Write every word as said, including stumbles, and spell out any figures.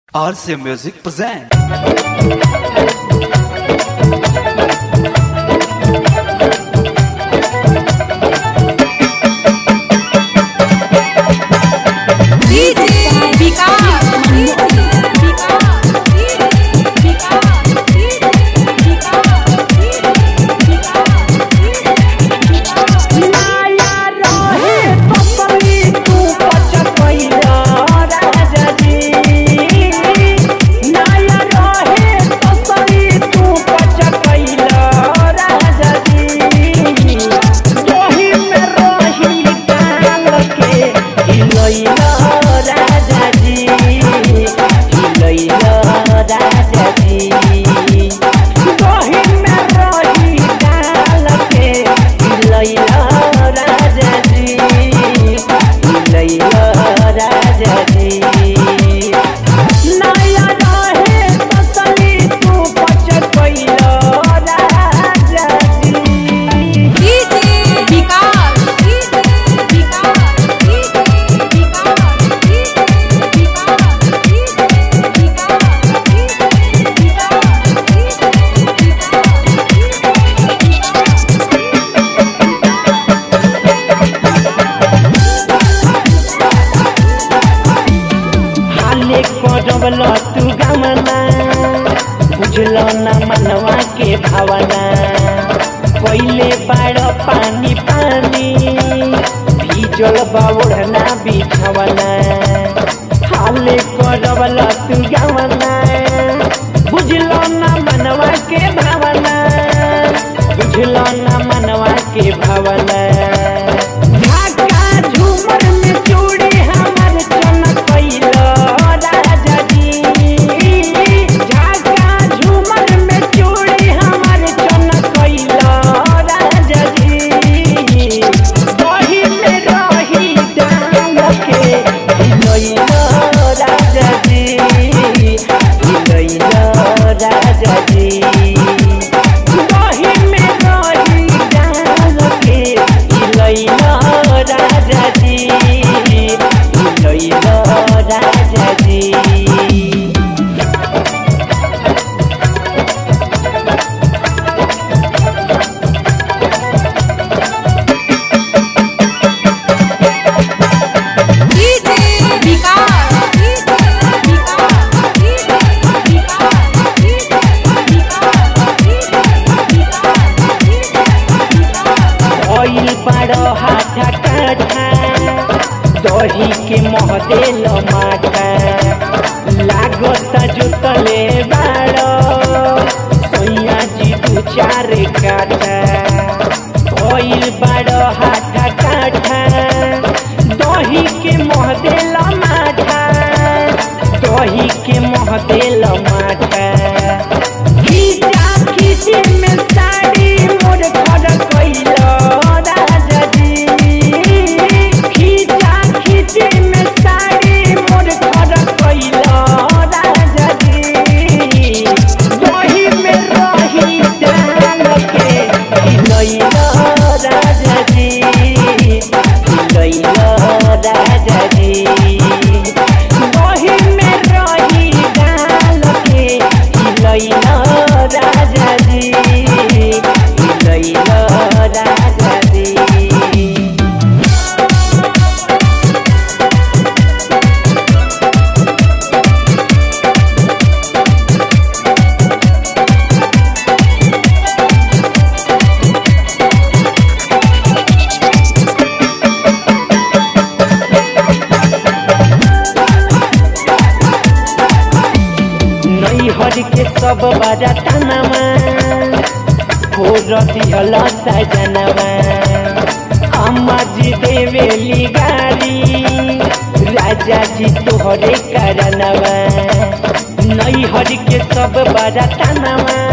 R C Music present. D J Vikas करवल तू गमना बुझल न मनवा के भावना पहले बाड़ पानी पानी भीजल बावड़ना बिछवना हाले करवल तू गमना बुझल न मनवा के भावना बुझल न मनवा के भावना दही के महदेल माटा लागत जोतले बाड़ सैया जी दू चार काठा भइल बाड़ हाथा काठा दही के महदेल माटा दही के महदेल माटा खींचा खींची में साड़ी मोर घर कैल के सब बाजा तनवा हो दिहल सजनवा अम्मा जी देवेली गाड़ी राजा जी तोहरे करनवा नैहर के सब बाजा तनवा